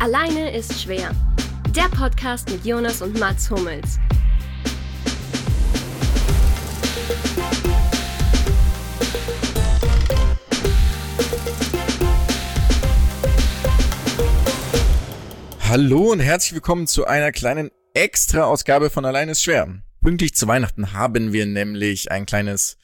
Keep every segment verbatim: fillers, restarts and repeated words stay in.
Alleine ist schwer. Der Podcast mit Jonas und Mats Hummels. Hallo und herzlich willkommen zu einer kleinen Extra-Ausgabe von Alleine ist schwer. Pünktlich zu Weihnachten haben wir nämlich ein kleines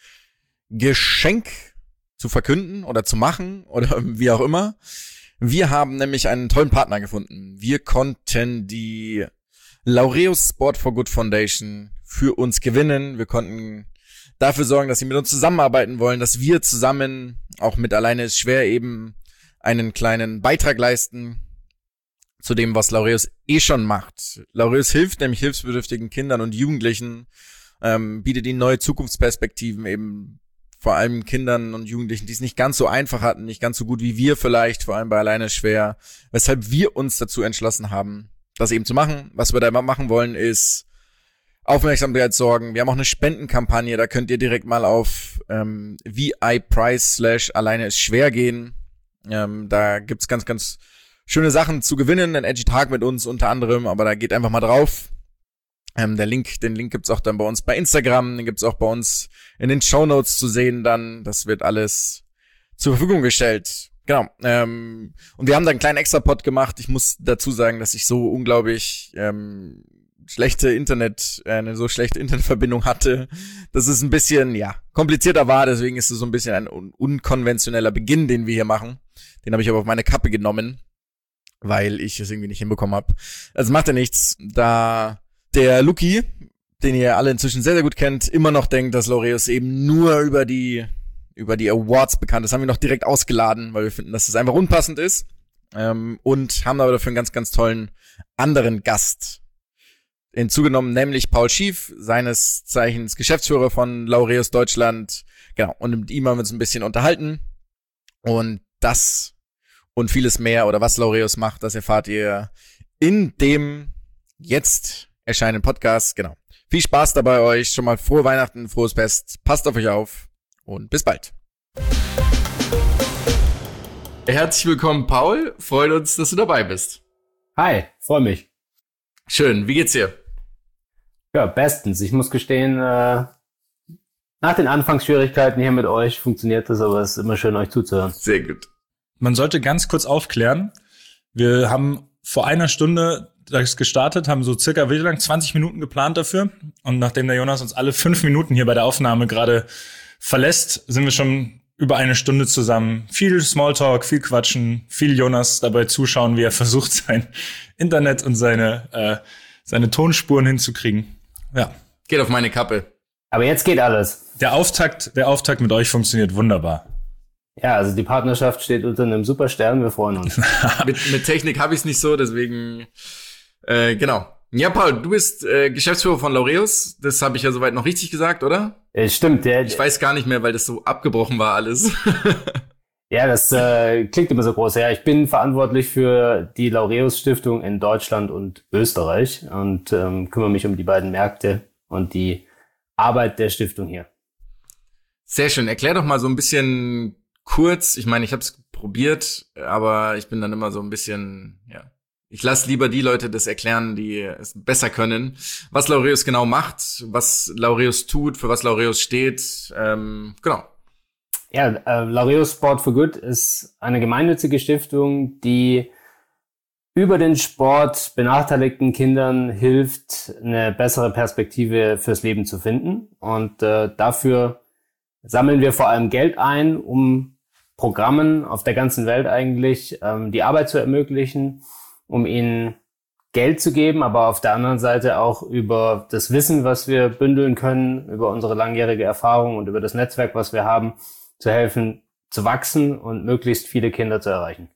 Geschenk zu verkünden oder zu machen oder wie auch immer. Wir haben nämlich einen tollen Partner gefunden. Wir konnten die Laureus Sport for Good Foundation für uns gewinnen. Wir konnten dafür sorgen, dass sie mit uns zusammenarbeiten wollen, dass wir zusammen auch mit Alleine ist schwer eben einen kleinen Beitrag leisten zu dem, was Laureus eh schon macht. Laureus hilft nämlich hilfsbedürftigen Kindern und Jugendlichen, ähm, bietet ihnen neue Zukunftsperspektiven, eben vor allem Kindern und Jugendlichen, die es nicht ganz so einfach hatten, nicht ganz so gut wie wir vielleicht, vor allem bei Alleine schwer, weshalb wir uns dazu entschlossen haben, das eben zu machen. Was wir da immer machen wollen, ist Aufmerksamkeit sorgen. Wir haben auch eine Spendenkampagne, da könnt ihr direkt mal auf ähm, vi-price slash alleine ist schwer gehen. Ähm, da gibt's ganz, ganz schöne Sachen zu gewinnen, ein edgy Tag mit uns unter anderem, aber da geht einfach mal drauf. Ähm, der Link, den Link gibt's auch dann bei uns bei Instagram, den gibt's auch bei uns in den Shownotes zu sehen dann. Das wird alles zur Verfügung gestellt. Genau. Ähm, und wir haben da einen kleinen Extra-Pod gemacht. Ich muss dazu sagen, dass ich so unglaublich ähm, schlechte Internet, äh, eine so schlechte Internetverbindung hatte, dass es ein bisschen, ja, komplizierter war. Deswegen ist es so ein bisschen ein un- unkonventioneller Beginn, den wir hier machen. Den habe ich aber auf meine Kappe genommen, weil ich es irgendwie nicht hinbekommen habe. Also macht ja nichts, da der Luki, den ihr alle inzwischen sehr, sehr gut kennt, immer noch denkt, dass Laureus eben nur über die über die Awards bekannt ist. Haben wir noch direkt ausgeladen, weil wir finden, dass das einfach unpassend ist. Ähm, und haben aber dafür einen ganz, ganz tollen anderen Gast hinzugenommen, nämlich Paul Schief, seines Zeichens Geschäftsführer von Laureus Deutschland. Genau, und mit ihm haben wir uns ein bisschen unterhalten. Und das und vieles mehr, oder was Laureus macht, das erfahrt ihr in dem jetzt erscheinenden Podcast. Genau. Viel Spaß dabei euch. Schon mal frohe Weihnachten, frohes Fest. Passt auf euch auf und bis bald. Herzlich willkommen, Paul. Freut uns, dass du dabei bist. Hi, freue mich. Schön. Wie geht's dir? Ja, bestens. Ich muss gestehen, äh, nach den Anfangsschwierigkeiten hier mit euch funktioniert das, aber es ist immer schön, euch zuzuhören. Sehr gut. Man sollte ganz kurz aufklären. Wir haben vor einer Stunde das gestartet, haben so circa wie lang? zwanzig Minuten geplant dafür. Und nachdem der Jonas uns alle fünf Minuten hier bei der Aufnahme gerade verlässt, sind wir schon über eine Stunde zusammen. Viel Smalltalk, viel Quatschen, viel Jonas dabei zuschauen, wie er versucht, sein Internet und seine äh, seine Tonspuren hinzukriegen. Ja. Geht auf meine Kappe. Aber jetzt geht alles. Der Auftakt, der Auftakt mit euch funktioniert wunderbar. Ja, also die Partnerschaft steht unter einem Superstern, wir freuen uns. mit, mit Technik habe ich es nicht so, deswegen, äh, genau. Ja, Paul, du bist äh, Geschäftsführer von Laureus, das habe ich ja soweit noch richtig gesagt, oder? Äh, stimmt, der. Ich weiß gar nicht mehr, weil das so abgebrochen war alles. Ja, das äh, klingt immer so groß. Ja, ich bin verantwortlich für die Laureus Stiftung in Deutschland und Österreich und ähm, kümmere mich um die beiden Märkte und die Arbeit der Stiftung hier. Sehr schön. Erklär doch mal so ein bisschen kurz, ich meine, ich habe es probiert, aber ich bin dann immer so ein bisschen, ja, ich lasse lieber die Leute das erklären, die es besser können, was Laureus genau macht, was Laureus tut, für was Laureus steht, ähm, genau. Ja, äh, Laureus Sport for Good ist eine gemeinnützige Stiftung, die über den Sport benachteiligten Kindern hilft, eine bessere Perspektive fürs Leben zu finden. Und äh, dafür sammeln wir vor allem Geld ein, um Programmen auf der ganzen Welt eigentlich ähm, die Arbeit zu ermöglichen, um ihnen Geld zu geben, aber auf der anderen Seite auch über das Wissen, was wir bündeln können, über unsere langjährige Erfahrung und über das Netzwerk, was wir haben, zu helfen, zu wachsen und möglichst viele Kinder zu erreichen.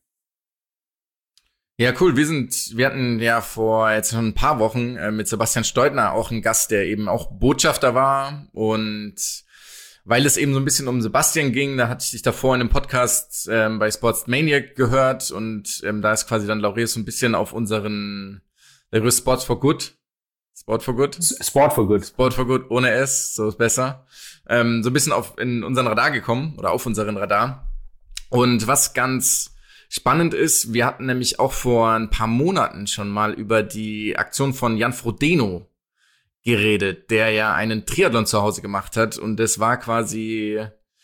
Ja, cool. Wir sind, wir hatten ja vor jetzt schon ein paar Wochen äh, mit Sebastian Steudner auch einen Gast, der eben auch Botschafter war, und weil es eben so ein bisschen um Sebastian ging, da hatte ich dich davor in einem Podcast ähm, bei Sportsmaniac gehört, und ähm, da ist quasi dann Laureus so ein bisschen auf unseren Laureus Sport for Good Sport for Good? Sport for Good. Sport for Good ohne S, so ist besser. Ähm, so ein bisschen auf in unseren Radar gekommen oder auf unseren Radar. Und was ganz spannend ist, wir hatten nämlich auch vor ein paar Monaten schon mal über die Aktion von Jan Frodeno geredet, der ja einen Triathlon zu Hause gemacht hat und das war quasi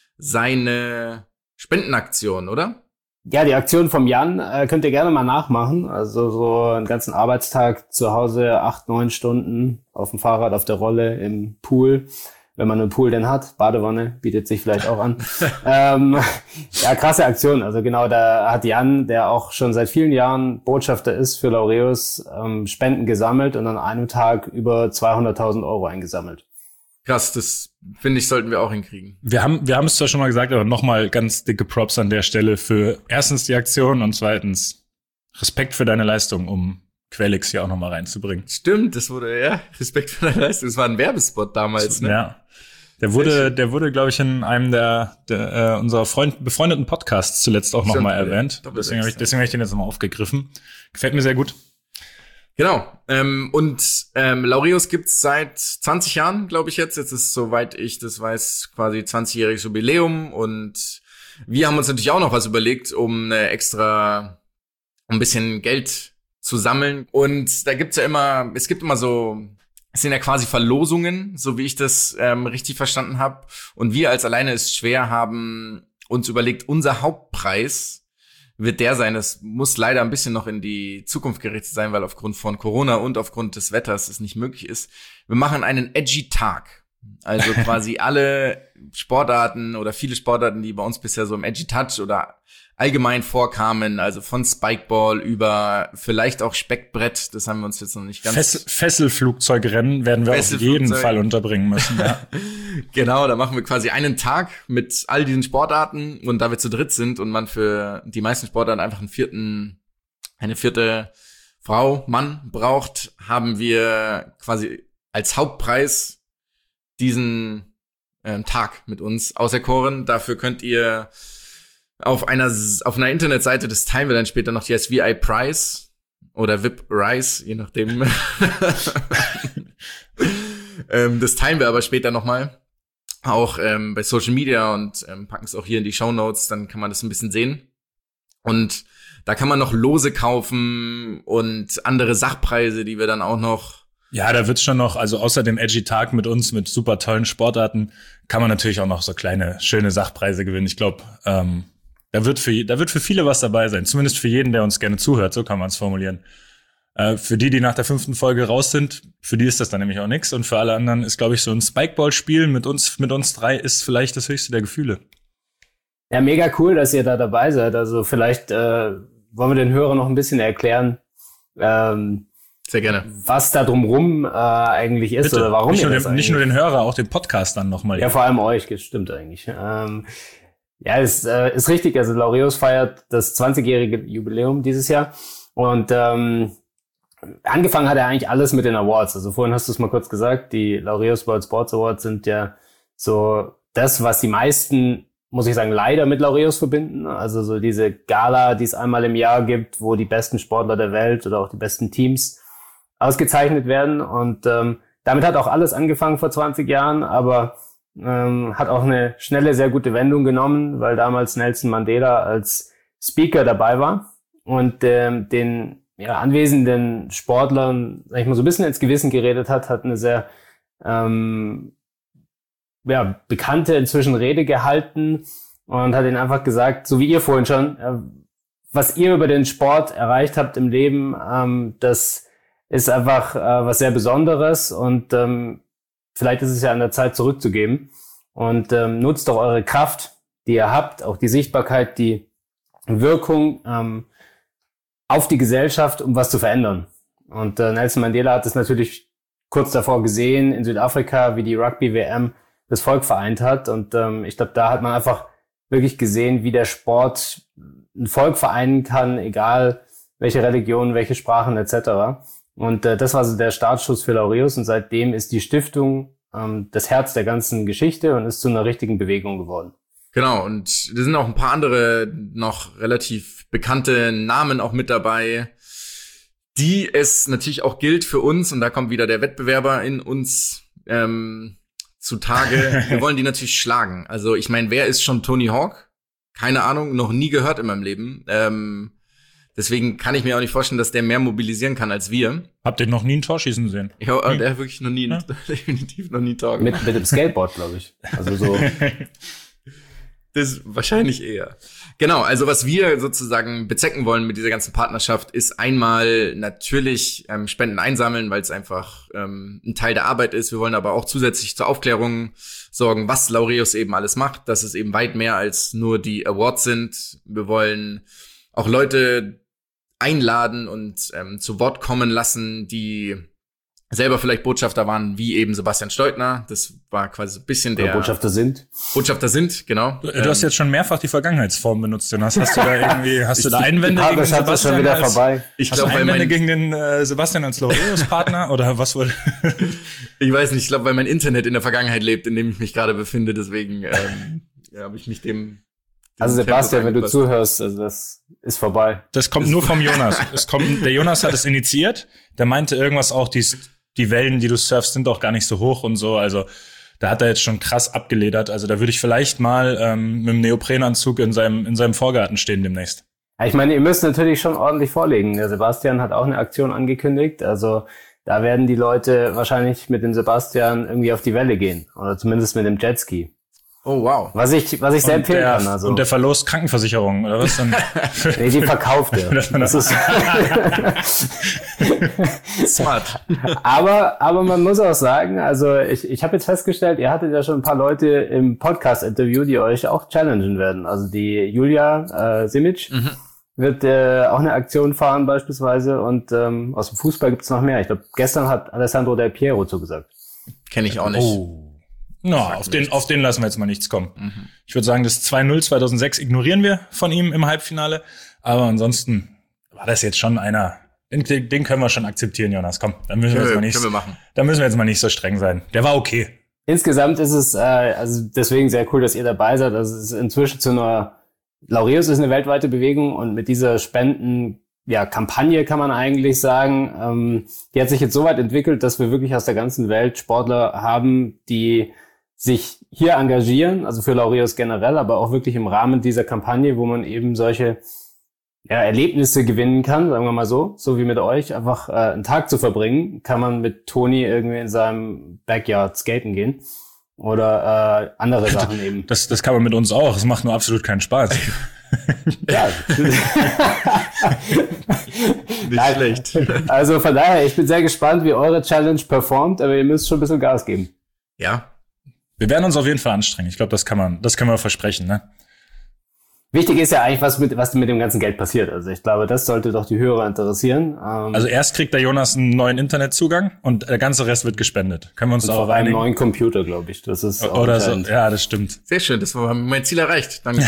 seine Spendenaktion, oder? Ja, die Aktion vom Jan äh, könnt ihr gerne mal nachmachen. Also so einen ganzen Arbeitstag zu Hause, acht, neun Stunden auf dem Fahrrad, auf der Rolle, im Pool. Wenn man einen Pool denn hat, Badewanne bietet sich vielleicht auch an. ähm, ja, krasse Aktion. Also genau, da hat Jan, der auch schon seit vielen Jahren Botschafter ist für Laureus, ähm, Spenden gesammelt und an einem Tag über zweihunderttausend Euro eingesammelt. Krass, das finde ich, sollten wir auch hinkriegen. Wir haben, wir haben es zwar schon mal gesagt, aber nochmal ganz dicke Props an der Stelle für erstens die Aktion und zweitens Respekt für deine Leistung, um Quelix hier auch nochmal reinzubringen. Stimmt, das wurde, ja, Respekt für deine Leistung. Das war ein Werbespot damals, ne? Ja. Der wurde, der wurde, glaube ich, in einem der, der äh, unserer Freund, befreundeten Podcasts zuletzt auch nochmal erwähnt. Deswegen habe ich, deswegen hab ich den jetzt nochmal aufgegriffen. Gefällt mir sehr gut. Genau. Ähm, und ähm, Laureus gibt's seit zwanzig Jahren, glaube ich jetzt. Jetzt ist, soweit ich das weiß, quasi zwanzigjähriges Jubiläum. Und wir haben uns natürlich auch noch was überlegt, um eine extra, um ein bisschen Geld zu sammeln. Und da gibt's ja immer, es gibt immer so, es sind ja quasi Verlosungen, so wie ich das ähm, richtig verstanden habe. Und wir als Alleine ist schwer haben uns überlegt, unser Hauptpreis wird der sein. Es muss leider ein bisschen noch in die Zukunft gerichtet sein, weil aufgrund von Corona und aufgrund des Wetters es nicht möglich ist. Wir machen einen edgy Tag. Also quasi alle Sportarten oder viele Sportarten, die bei uns bisher so im Edgy Touch oder allgemein vorkamen, also von Spikeball über vielleicht auch Speckbrett, das haben wir uns jetzt noch nicht ganz... Fess- Fesselflugzeugrennen werden wir auf jeden Fall unterbringen müssen, ja. Genau, da machen wir quasi einen Tag mit all diesen Sportarten und da wir zu dritt sind und man für die meisten Sportarten einfach einen vierten, eine vierte Frau, Mann braucht, haben wir quasi als Hauptpreis diesen ähm, Tag mit uns auserkoren. Dafür könnt ihr auf einer auf einer Internetseite, das teilen wir dann später noch, die heißt V I Prize oder V I P Rise, je nachdem. ähm, das teilen wir aber später nochmal. Auch ähm, bei Social Media und ähm, packen es auch hier in die Shownotes, dann kann man das ein bisschen sehen. Und da kann man noch Lose kaufen und andere Sachpreise, die wir dann auch noch... Ja, da wird's schon noch, also außer dem Edgy Tag mit uns, mit super tollen Sportarten, kann man natürlich auch noch so kleine, schöne Sachpreise gewinnen. Ich glaube, ähm, da wird für da wird für viele was dabei sein. Zumindest für jeden, der uns gerne zuhört, so kann man es formulieren. Äh, für die, die nach der fünften Folge raus sind, für die ist das dann nämlich auch nix. Und für alle anderen ist, glaube ich, so ein Spikeball-Spiel mit uns, mit uns drei ist vielleicht das höchste der Gefühle. Ja, mega cool, dass ihr da dabei seid. Also vielleicht äh, wollen wir den Hörern noch ein bisschen erklären, ähm, sehr gerne, was da drumrum äh, eigentlich ist. Bitte. Oder warum nicht ihr nur das den, eigentlich... Nicht nur den Hörer, auch den Podcast dann nochmal. Ja, vor allem euch, das stimmt eigentlich. Ähm, ja, es äh, ist richtig. Also Laureus feiert das zwanzigjährige Jubiläum dieses Jahr. Und ähm, angefangen hat er eigentlich alles mit den Awards. Also vorhin hast du es mal kurz gesagt, die Laureus World Sports Awards sind ja so das, was die meisten, muss ich sagen, leider mit Laureus verbinden. Also so diese Gala, die es einmal im Jahr gibt, wo die besten Sportler der Welt oder auch die besten Teams ausgezeichnet werden. Und ähm, damit hat auch alles angefangen vor zwanzig Jahren, aber ähm, hat auch eine schnelle, sehr gute Wendung genommen, weil damals Nelson Mandela als Speaker dabei war und ähm, den ja, anwesenden Sportlern, sag ich mal, so ein bisschen ins Gewissen geredet hat, hat eine sehr ähm, ja, bekannte inzwischen Rede gehalten und hat ihnen einfach gesagt, so wie ihr vorhin schon, äh, was ihr über den Sport erreicht habt im Leben, ähm, das ist einfach äh, was sehr Besonderes und ähm, vielleicht ist es ja an der Zeit zurückzugeben und ähm, nutzt doch eure Kraft, die ihr habt, auch die Sichtbarkeit, die Wirkung ähm, auf die Gesellschaft, um was zu verändern. Und äh, Nelson Mandela hat es natürlich kurz davor gesehen in Südafrika, wie die Rugby-W M das Volk vereint hat und ähm, ich glaube, da hat man einfach wirklich gesehen, wie der Sport ein Volk vereinen kann, egal welche Religion, welche Sprachen et cetera. Und äh, das war so der Startschuss für Laureus und seitdem ist die Stiftung ähm, das Herz der ganzen Geschichte und ist zu einer richtigen Bewegung geworden. Genau, und da sind auch ein paar andere noch relativ bekannte Namen auch mit dabei, die es natürlich auch gilt für uns, und da kommt wieder der Wettbewerber in uns ähm, zutage. Wir wollen die natürlich schlagen. Also ich meine, wer ist schon Tony Hawk? keine Ahnung, noch nie gehört in meinem Leben. Ähm, deswegen kann ich mir auch nicht vorstellen, dass der mehr mobilisieren kann als wir. Habt ihr noch nie ein Tor schießen sehen? Ich habe hm. der hat wirklich noch nie, ja. definitiv noch nie ein Tor gemacht. Mit, mit dem Skateboard, glaube ich. Also so. Das wahrscheinlich eher. Genau, also was wir sozusagen bezwecken wollen mit dieser ganzen Partnerschaft, ist einmal natürlich ähm, Spenden einsammeln, weil es einfach ähm, ein Teil der Arbeit ist. Wir wollen aber auch zusätzlich zur Aufklärung sorgen, was Laureus eben alles macht, dass es eben weit mehr als nur die Awards sind. Wir wollen auch Leute einladen und ähm, zu Wort kommen lassen, die selber vielleicht Botschafter waren, wie eben Sebastian Steutner. Das war quasi so ein bisschen der... Oder Botschafter sind. Botschafter sind, genau. Du, du hast jetzt schon mehrfach die Vergangenheitsform benutzt, Jonas. Hast du da irgendwie, hast du da Einwände ja, gegen das den Sebastian? schon wieder als, vorbei. Ich hast glaub, du Einwände mein, gegen den äh, Sebastian als Laureus-Partner? Oder was wohl? Ich weiß nicht, ich glaube, weil mein Internet in der Vergangenheit lebt, in dem ich mich gerade befinde. Deswegen ähm, ja, habe ich mich dem... Also Sebastian, wenn du zuhörst, also das ist vorbei. Das kommt nur vom Jonas. Es kommt, der Jonas hat es initiiert. Der meinte irgendwas auch, die, die Wellen, die du surfst, sind doch gar nicht so hoch und so. Also da hat er jetzt schon krass abgeledert. Also da würde ich vielleicht mal ähm, mit dem Neoprenanzug in seinem in seinem Vorgarten stehen demnächst. Ja, ich meine, ihr müsst natürlich schon ordentlich vorlegen. Der Sebastian hat auch eine Aktion angekündigt. Also da werden die Leute wahrscheinlich mit dem Sebastian irgendwie auf die Welle gehen. Oder zumindest mit dem Jetski. Oh, wow. Was ich, was ich sehr empfehlen kann. Also. Und der verlost Krankenversicherung, oder was? Dann? Nee, die verkauft er. Das ist smart. aber, aber man muss auch sagen, also ich, ich habe jetzt festgestellt, ihr hattet ja schon ein paar Leute im Podcast-Interview, die euch auch challengen werden. Also die Julia äh, Simic mhm. wird äh, auch eine Aktion fahren beispielsweise und ähm, aus dem Fußball gibt's noch mehr. Ich glaube, gestern hat Alessandro Del Piero zugesagt. Kenne ich auch nicht. Oh. No, auf den, auf den lassen wir jetzt mal nichts kommen. Mhm. Ich würde sagen, das zwei null zweitausendsechs ignorieren wir von ihm im Halbfinale. Aber ansonsten war das jetzt schon einer, den, den können wir schon akzeptieren, Jonas. Komm, dann müssen wir jetzt mal nicht, wir machen. Dann müssen wir jetzt mal nicht so streng sein. Der war okay. Insgesamt ist es, äh, also deswegen sehr cool, dass ihr dabei seid. Also es ist inzwischen zu einer, Laureus ist eine weltweite Bewegung und mit dieser Spenden, ja, Kampagne kann man eigentlich sagen, ähm, die hat sich jetzt so weit entwickelt, dass wir wirklich aus der ganzen Welt Sportler haben, die sich hier engagieren, also für Laureus generell, aber auch wirklich im Rahmen dieser Kampagne, wo man eben solche ja, Erlebnisse gewinnen kann, sagen wir mal so, so wie mit euch, einfach äh, einen Tag zu verbringen, kann man mit Toni irgendwie in seinem Backyard skaten gehen oder äh, andere Sachen eben. Das, das kann man mit uns auch, es macht nur absolut keinen Spaß. Ja. Nicht schlecht. Also von daher, ich bin sehr gespannt, wie eure Challenge performt, aber ihr müsst schon ein bisschen Gas geben. Ja. Wir werden uns auf jeden Fall anstrengen. Ich glaube, das kann man, das können wir versprechen, ne? Wichtig ist ja eigentlich, was mit, was mit dem ganzen Geld passiert. Also ich glaube, das sollte doch die Hörer interessieren. Ähm, also erst kriegt der Jonas einen neuen Internetzugang und der ganze Rest wird gespendet. Können wir uns darauf einigen? Einen neuen Computer, glaube ich. Das ist auch oder so. Ja, das stimmt. Sehr schön, das war mein Ziel erreicht. Danke.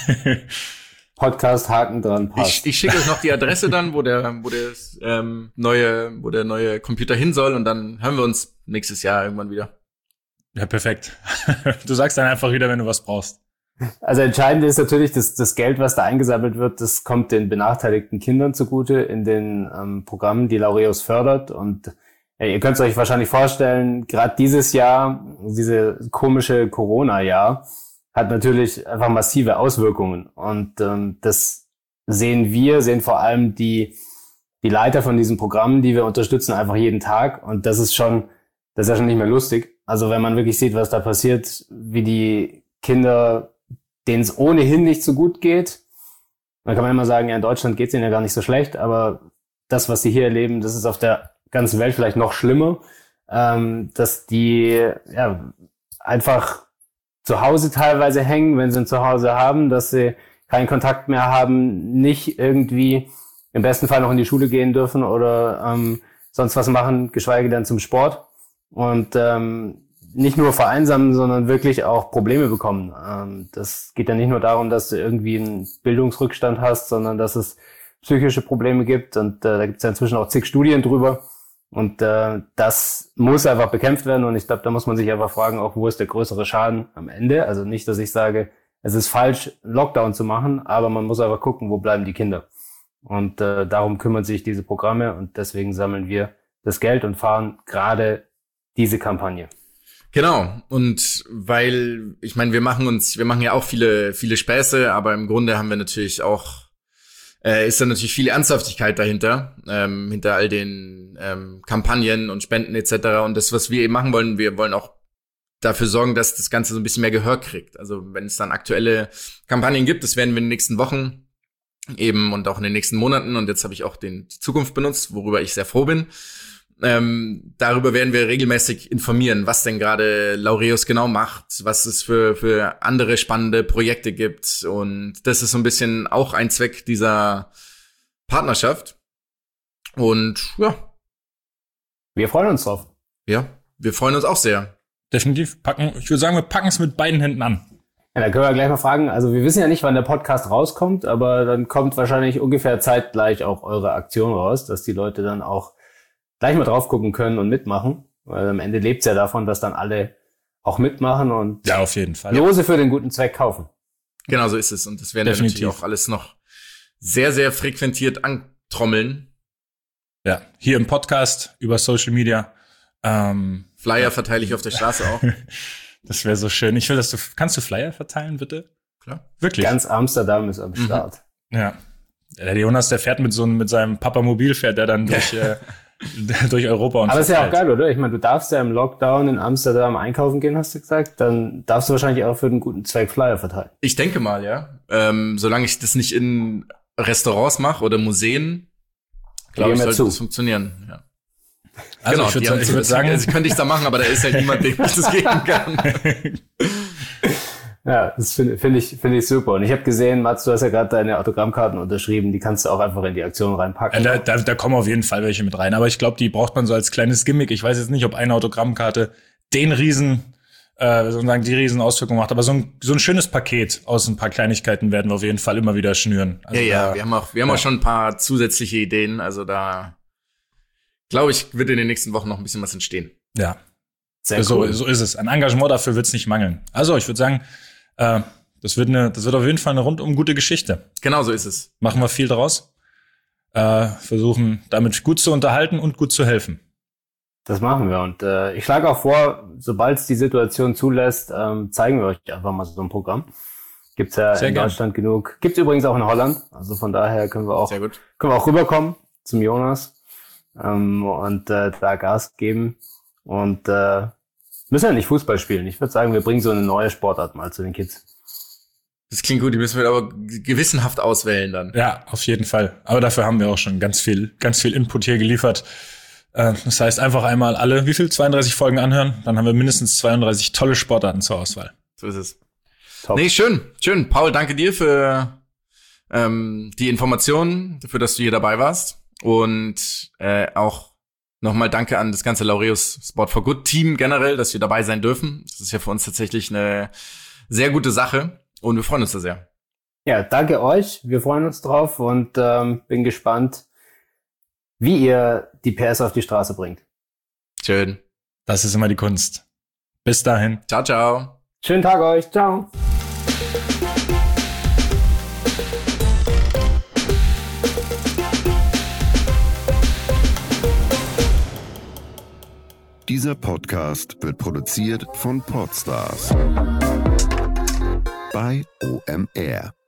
Podcast Haken dran passt. Ich, ich schicke euch noch die Adresse dann, wo der, wo der ähm, neue, wo der neue Computer hin soll und dann hören wir uns nächstes Jahr irgendwann wieder. Ja, perfekt. Du sagst dann einfach wieder, wenn du was brauchst. Also entscheidend ist natürlich, dass das Geld, was da eingesammelt wird, das kommt den benachteiligten Kindern zugute in den ähm, Programmen, die Laureus fördert. Und ja, ihr könnt es euch wahrscheinlich vorstellen, gerade dieses Jahr, diese komische Corona-Jahr, hat natürlich einfach massive Auswirkungen. Und ähm, das sehen wir, sehen vor allem die die Leiter von diesen Programmen, die wir unterstützen, einfach jeden Tag. Und das ist schon, das ist ja schon nicht mehr lustig. Also wenn man wirklich sieht, was da passiert, wie die Kinder, denen es ohnehin nicht so gut geht, dann kann man immer sagen, ja, in Deutschland geht es ihnen ja gar nicht so schlecht, aber das, was sie hier erleben, das ist auf der ganzen Welt vielleicht noch schlimmer, ähm, dass die ja einfach zu Hause teilweise hängen, wenn sie ein Zuhause haben, dass sie keinen Kontakt mehr haben, nicht irgendwie im besten Fall noch in die Schule gehen dürfen oder ähm, sonst was machen, geschweige denn zum Sport. Und ähm, nicht nur vereinsamen, sondern wirklich auch Probleme bekommen. Ähm, das geht ja nicht nur darum, dass du irgendwie einen Bildungsrückstand hast, sondern dass es psychische Probleme gibt. Und äh, da gibt es ja inzwischen auch zig Studien drüber. Und äh, das muss einfach bekämpft werden. Und ich glaube, da muss man sich einfach fragen, auch wo ist der größere Schaden am Ende. Also nicht, dass ich sage, es ist falsch, Lockdown zu machen, aber man muss einfach gucken, wo bleiben die Kinder. Und äh, darum kümmern sich diese Programme und deswegen sammeln wir das Geld und fahren gerade diese Kampagne. Genau. Und weil, ich meine, wir machen uns, wir machen ja auch viele, viele Späße, aber im Grunde haben wir natürlich auch, äh, ist da natürlich viel Ernsthaftigkeit dahinter, ähm, hinter all den ähm, Kampagnen und Spenden et cetera. Und das, was wir eben machen wollen, wir wollen auch dafür sorgen, dass das Ganze so ein bisschen mehr Gehör kriegt. Also wenn es dann aktuelle Kampagnen gibt, das werden wir in den nächsten Wochen eben und auch in den nächsten Monaten, und jetzt habe ich auch den die Zukunft benutzt, worüber ich sehr froh bin. Ähm, darüber werden wir regelmäßig informieren, was denn gerade Laureus genau macht, was es für für andere spannende Projekte gibt, und das ist so ein bisschen auch ein Zweck dieser Partnerschaft. Und ja. Wir freuen uns drauf. Ja, wir freuen uns auch sehr. Definitiv packen, ich würde sagen, wir packen es mit beiden Händen an. Ja, da können wir gleich mal fragen, also wir wissen ja nicht, wann der Podcast rauskommt, aber dann kommt wahrscheinlich ungefähr zeitgleich auch eure Aktion raus, dass die Leute dann auch gleich mal drauf gucken können und mitmachen, weil am Ende lebt's ja davon, dass dann alle auch mitmachen und ja, auf jeden Fall. Lose für den guten Zweck kaufen. Genau so ist es, und das werden wir natürlich auch alles noch sehr, sehr frequentiert antrommeln. Ja, hier im Podcast, über Social Media. Ähm, Flyer verteile ich auf der Straße auch. Das wäre so schön. Ich will, dass du, kannst du Flyer verteilen, bitte? Klar. Wirklich? Ganz Amsterdam ist am Start. Mhm. Ja. Der Jonas, der fährt mit so einem, mit seinem Papamobil, fährt der dann durch, äh, durch Europa und aber ist ja auch verteilt. geil, oder? Ich meine, du darfst ja im Lockdown in Amsterdam einkaufen gehen, hast du gesagt. Dann darfst du wahrscheinlich auch für den guten Zweck Flyer verteilen. Ich denke mal, ja. Ähm, solange ich das nicht in Restaurants mache oder Museen, glaube ich, sollte zu. das funktionieren. Ja. Also genau, ich würde die haben ich zu- würd sagen, also könnte ich da machen, aber da ist halt niemand, dem ich das geben kann. Ja, das finde find ich, finde ich super. Und ich habe gesehen, Mats, du hast ja gerade deine Autogrammkarten unterschrieben, die kannst du auch einfach in die Aktion reinpacken. ja, da, da, da kommen auf jeden Fall welche mit rein. Aber ich glaube, die braucht man so als kleines Gimmick. Ich weiß jetzt nicht, ob eine Autogrammkarte den riesen, äh, sozusagen die riesen Auswirkung macht. Aber so ein, so ein schönes Paket aus ein paar Kleinigkeiten werden wir auf jeden Fall immer wieder schnüren. Also ja, ja, da, wir haben auch, wir haben ja. auch schon ein paar zusätzliche Ideen. Also da, glaube ich, wird in den nächsten Wochen noch ein bisschen was entstehen. Ja, Sehr so, cool. so ist es. An Engagement dafür wird es nicht mangeln. Also ich würde sagen, äh, das wird eine, das wird auf jeden Fall eine rundum gute Geschichte. Genau so ist es. Machen wir viel draus. Äh, versuchen damit gut zu unterhalten und gut zu helfen. Das machen wir. Und äh, ich schlage auch vor, sobald es die Situation zulässt, ähm, zeigen wir euch einfach mal so ein Programm. Gibt's ja Sehr in gern. Deutschland genug. Gibt's übrigens auch in Holland. Also von daher können wir auch Sehr gut. können wir auch rüberkommen zum Jonas ähm, und äh, da Gas geben. Und äh, müssen ja nicht Fußball spielen. Ich würde sagen, wir bringen so eine neue Sportart mal zu den Kids. Das klingt gut, die müssen wir aber gewissenhaft auswählen dann. Ja, auf jeden Fall. Aber dafür haben wir auch schon ganz viel, ganz viel Input hier geliefert. Äh, das heißt, einfach einmal alle, wie viel? zweiunddreißig Folgen anhören. Dann haben wir mindestens zweiunddreißig tolle Sportarten zur Auswahl. So ist es. Top. Nee, schön, schön. Paul, danke dir für ähm, die Informationen, dafür, dass du hier dabei warst. Und äh, auch nochmal danke an das ganze Laureus Sport for Good Team generell, dass wir dabei sein dürfen. Das ist ja für uns tatsächlich eine sehr gute Sache und wir freuen uns da sehr. Ja, danke euch. Wir freuen uns drauf und ähm, bin gespannt, wie ihr die P S auf die Straße bringt. Schön. Das ist immer die Kunst. Bis dahin. Ciao, ciao. Schönen Tag euch. Ciao. Dieser Podcast wird produziert von Podstars bei O M R.